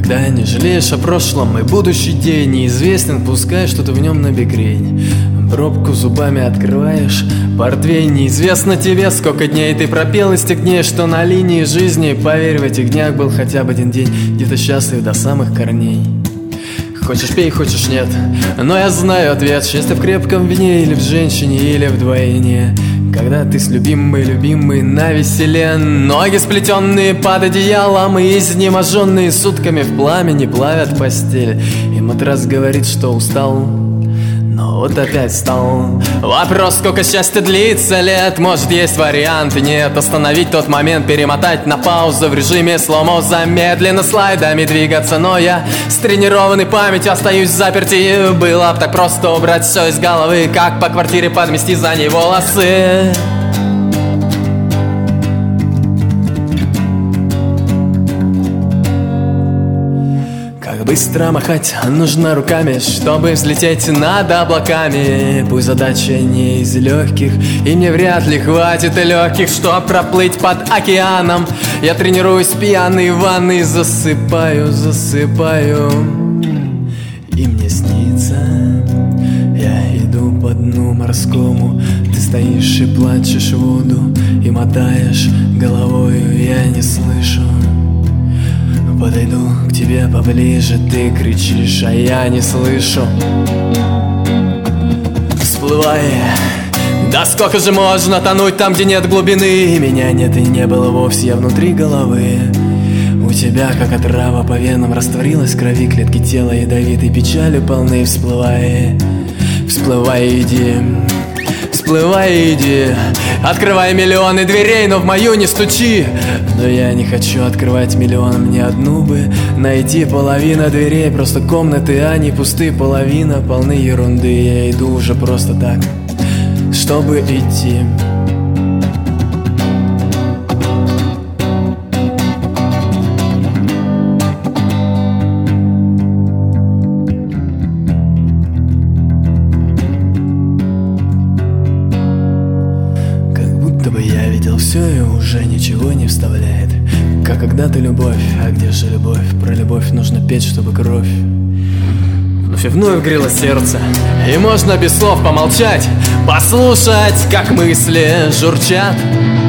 Когда не жалеешь о прошлом и будущий день неизвестен, пускай что-то в нем набекрень. Пробку зубами открываешь, портвейн. Неизвестно тебе, сколько дней ты пропел из тех дней, что на линии жизни. Поверь, в этих днях был хотя бы один день, где ты счастлив до самых корней. Хочешь пей, хочешь нет, но я знаю ответ. Счастье в крепком вине или в женщине, или вдвойне. Когда ты с любимой, любимый навеселе. Ноги сплетенные под одеялом и изнеможенные сутками в пламени плавят постель. И матрас говорит, что устал, но вот опять встал. Вопрос, сколько счастья длится лет. Может, есть варианты, нет. Остановить тот момент, перемотать на паузу в режиме сломо, замедленно слайдами двигаться. Но я с тренированной памятью остаюсь в заперти. Было б так просто убрать все из головы, как по квартире подмести за ней волосы. Быстро махать нужно руками, чтобы взлететь над облаками. Пусть задача не из легких, и мне вряд ли хватит легких, чтоб проплыть под океаном. Я тренируюсь пьяный в ванной, засыпаю, засыпаю. И мне снится, я иду по дну морскому. Ты стоишь и плачешь в воду, и мотаешь головою, я не слышу. Подойду к тебе поближе, ты кричишь, а я не слышу. Всплывай, да сколько же можно тонуть там, где нет глубины. Меня нет и не было вовсе, я внутри головы. У тебя, как отрава по венам, растворилась в крови клетки тела ядовитой печалью полны. Всплывай, всплывай, иди. Всплывай, иди. Открывай миллионы дверей, но в мою не стучи. Но я не хочу открывать миллион, мне одну бы найти. Половина дверей просто комнаты, а не пусты. Половина полны ерунды, я иду уже просто так, чтобы идти. Я видел все и уже ничего не вставляет. Как когда-то любовь, а где же любовь? Про любовь нужно петь, чтобы кровь вновь и вновь грело сердце. И можно без слов помолчать, послушать, как мысли журчат.